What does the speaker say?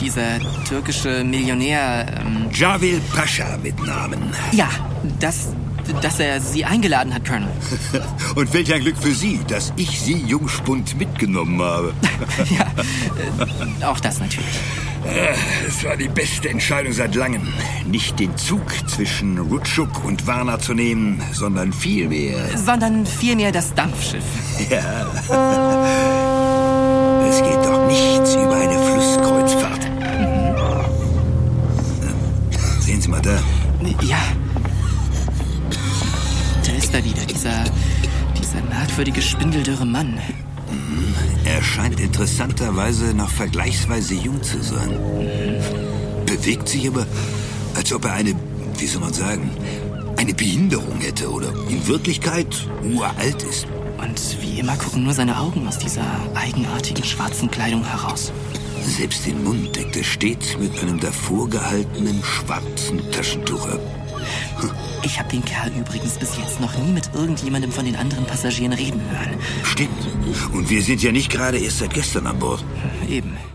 Dieser türkische Millionär... Cavil Pascha mit Namen. Ja, dass er Sie eingeladen hat, Colonel. Und welch ein Glück für Sie, dass ich Sie, Jungspund, mitgenommen habe. Ja, auch das natürlich. Es war die beste Entscheidung seit langem. Nicht den Zug zwischen Rutschuk und Varna zu nehmen, sondern vielmehr das Dampfschiff. Ja. Es geht doch nichts über eine Flusskreuzfahrt. Sehen Sie mal da. Ja. Da ist er wieder, dieser merkwürdige, spindeldürre Mann. Er scheint interessanterweise noch vergleichsweise jung zu sein. Bewegt sich aber, als ob er eine Behinderung hätte oder in Wirklichkeit uralt ist. Und wie immer gucken nur seine Augen aus dieser eigenartigen schwarzen Kleidung heraus. Selbst den Mund deckt er stets mit einem davor gehaltenen schwarzen Taschentuch ab. Ich habe den Kerl übrigens bis jetzt noch nie mit irgendjemandem von den anderen Passagieren reden hören. Stimmt. Und wir sind ja nicht gerade erst seit gestern an Bord. Eben.